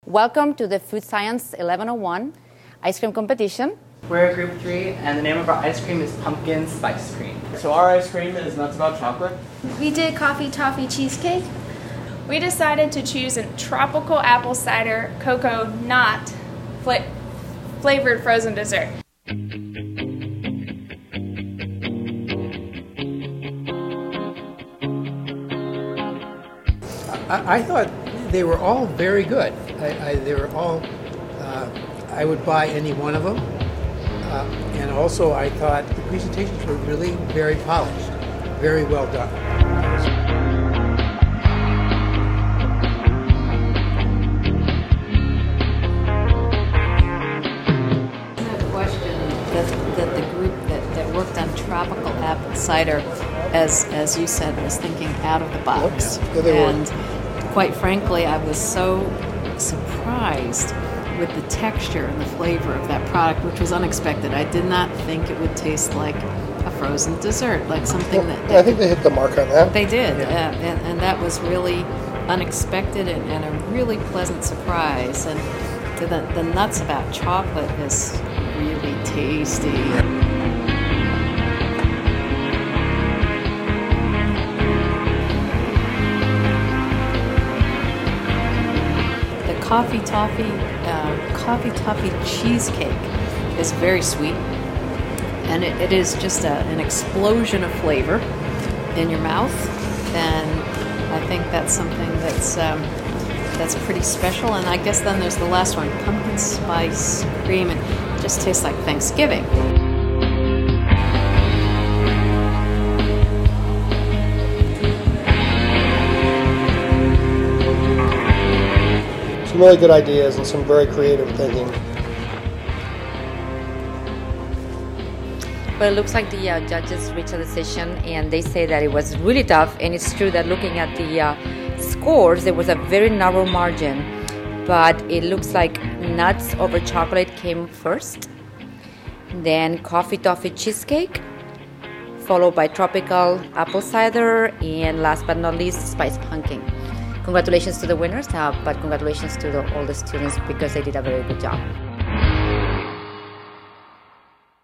Welcome to the Food Science 1101 ice cream competition. We're Group 3, and the name of our ice cream is Pumpkin Spice Cream. So our ice cream is nuts about chocolate. We did coffee toffee cheesecake. We decided to choose a tropical apple cider cocoa nut flavored frozen dessert. I thought they were all very good. They were all. I would buy any one of them, and also I thought the presentations were really very polished, very well done. No question that the group that worked on tropical apple cider, as you said, was thinking out of the box. And quite frankly, I was so surprised with the texture and the flavor of that product, which was unexpected. I did not think it would taste like a frozen dessert, like something that I think they hit the mark on that. They did, and that was really unexpected and a really pleasant surprise. And the nuts about chocolate is really tasty. Coffee toffee cheesecake is very sweet, and it is just an explosion of flavor in your mouth, and I think that's something that's pretty special. And I guess then there's the last one, pumpkin spice cream, and it just tastes like Thanksgiving. Some really good ideas and some very creative thinking. Well, it looks like the judges reached a decision and they say that it was really tough, and it's true that looking at the scores, there was a very narrow margin, but it looks like nuts over chocolate came first, then coffee toffee cheesecake, followed by tropical apple cider, and last but not least, spice pumpkin. Congratulations to the winners, but congratulations to all the students because they did a very good job.